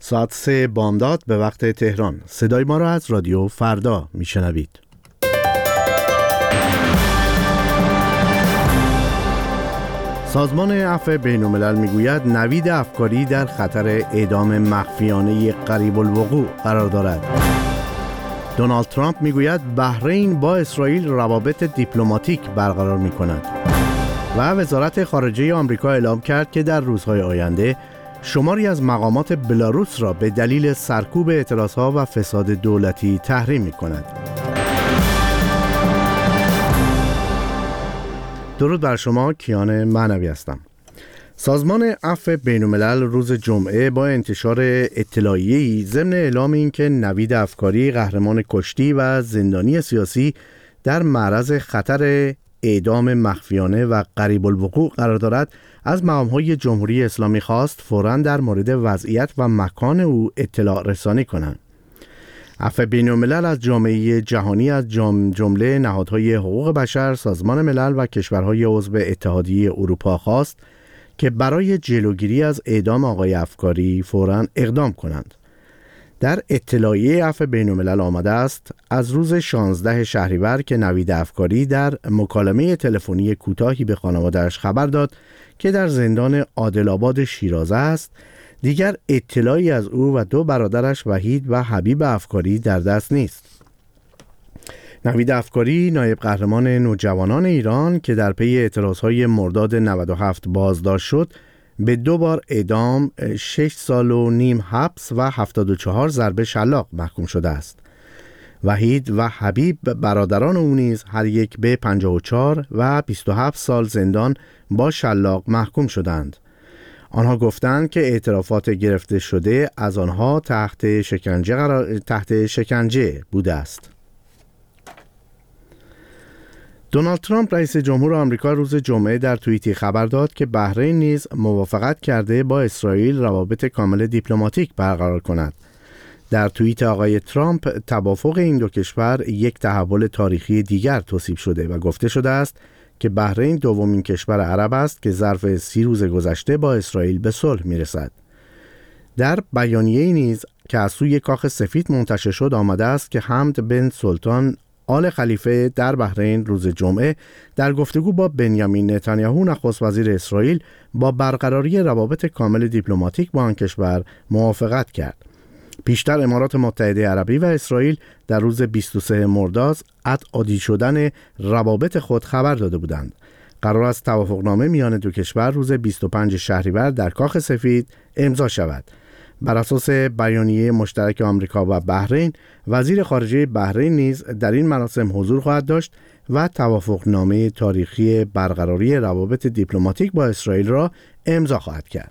ساعت 3 بامداد به وقت تهران. صدای ما را از رادیو فردا میشنوید. سازمان عفو بین‌الملل میگوید نوید افکاری در خطر اعدام مخفیانه قریب الوقوع قرار دارد. دونالد ترامپ میگوید بحرین با اسرائیل روابط دیپلماتیک برقرار میکند. و وزارت خارجه آمریکا اعلام کرد که در روزهای آینده شماری از مقامات بلاروس را به دلیل سرکوب اعتراضها و فساد دولتی تحریم میکند. درود بر شما، کیان معنوی هستم. سازمان عفو بین‌الملل روز جمعه با انتشار اطلاعیه‌ای ضمن اعلام اینکه نوید افکاری قهرمان کشتی و زندانی سیاسی در معرض خطر اعدام مخفیانه و قریب الوقوع قرار دارد، از مقام‌های جمهوری اسلامی خواست فوراً در مورد وضعیت و مکان او اطلاع رسانی کنند. عفو بین‌الملل از جامعه جهانی از جمله نهادهای حقوق بشر، سازمان ملل و کشورهای عضو اتحادیه اروپا خواست که برای جلوگیری از اعدام آقای افکاری فوراً اقدام کنند. در اطلاعیه عفو بین‌الملل آمده است از روز 16 شهریور که نوید افکاری در مکالمه تلفنی کوتاهی به خانواده‌اش خبر داد که در زندان عادل‌آباد شیراز است، دیگر اطلاعی از او و دو برادرش وحید و حبیب افکاری در دست نیست. نوید افکاری نایب قهرمان نوجوانان ایران که در پی اعتراضهای مرداد 97 بازداشت شد، به 2 بار اعدام، 6 سال و نیم حبس و 74 ضربه شلاق محکوم شده است. وحید و حبیب برادران او نیز هر یک به 54 و 27 سال زندان با شلاق محکوم شدند. آنها گفتند که اعترافات گرفته شده از آنها تحت شکنجه بوده است. دونالد ترامپ رئیس جمهور آمریکا روز جمعه در توییتی خبر داد که بحرین نیز موافقت کرده با اسرائیل روابط کامل دیپلماتیک برقرار کند. در توییت آقای ترامپ توافق این دو کشور یک تحول تاریخی دیگر توصیف شده و گفته شده است که بحرین دومین کشور عرب است که ظرف 30 روز گذشته با اسرائیل به صلح میرسد. در بیانیه‌ای نیز که از سوی کاخ سفید منتشر شد آمده است که حمد بن سلطان آل خلیفه در بحرین روز جمعه در گفتگو با بنیامین نتانیاهو نخست وزیر اسرائیل با برقراری روابط کامل دیپلماتیک با آن کشور موافقت کرد. پیشتر امارات متحده عربی و اسرائیل در روز 23 مرداد از عادی شدن روابط خود خبر داده بودند. قرار است توافقنامه میان دو کشور روز 25 شهریور در کاخ سفید امضا شود. بر اساس بیانیه مشترک آمریکا و بحرین، وزیر خارجه بحرین نیز در این مراسم حضور خواهد داشت و توافقنامه تاریخی برقراری روابط دیپلماتیک با اسرائیل را امضا خواهد کرد.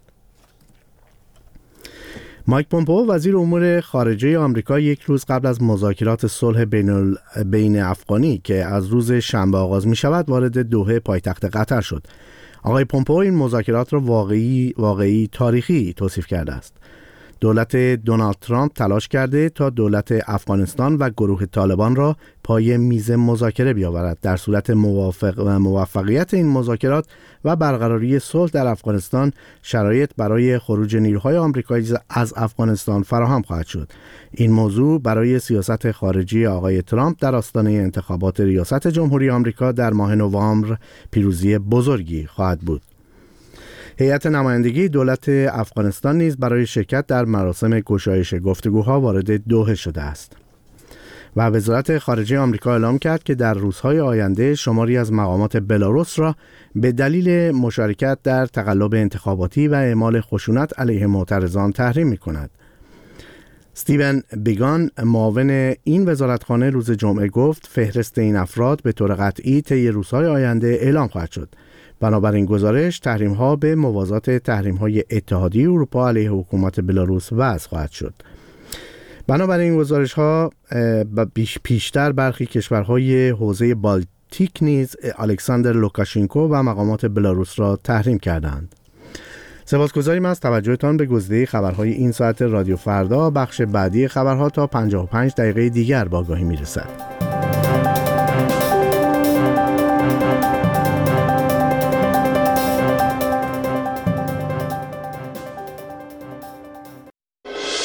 مایک پومپئو وزیر امور خارجه آمریکا یک روز قبل از مذاکرات صلح بین افغانی که از روز شنبه آغاز می شود وارد دوحه پایتخت قطر شد. آقای پومپئو این مذاکرات را واقعی تاریخی توصیف کرده است. دولت دونالد ترامپ تلاش کرده تا دولت افغانستان و گروه طالبان را پای میز مذاکره بیاورد. در صورت موفقیت این مذاکرات و برقراری صلح در افغانستان، شرایط برای خروج نیروهای آمریکایی از افغانستان فراهم خواهد شد. این موضوع برای سیاست خارجی آقای ترامپ در آستانه انتخابات ریاست جمهوری آمریکا در ماه نوامبر پیروزی بزرگی خواهد بود. هیئت نمایندگی دولت افغانستان نیز برای شرکت در مراسم گشایش گفتگوها وارد دوحه شده است. و وزارت خارجه آمریکا اعلام کرد که در روزهای آینده شماری از مقامات بلاروس را به دلیل مشارکت در تقلب انتخاباتی و اعمال خشونت علیه معترضان تحریم می‌کند. استیون بیگان معاون این وزارتخانه روز جمعه گفت فهرست این افراد به طور قطعی طی روزهای آینده اعلام خواهد شد. بنابراین گزارش تحریم‌ها به موازات تحریم‌های اتحادیه اروپا علیه حکومت بلاروس وضع خواهد شد. بنابراین گزارش‌ها پیشتر برخی کشورهای حوزه بالتیک نیز الکساندر لوکاشنکو و مقامات بلاروس را تحریم کردند. سپاسگزاریم از توجهتان به گزیده خبرهای این ساعت رادیو فردا. بخش بعدی خبرها تا 55 دقیقه دیگر با آگاهی میرسد.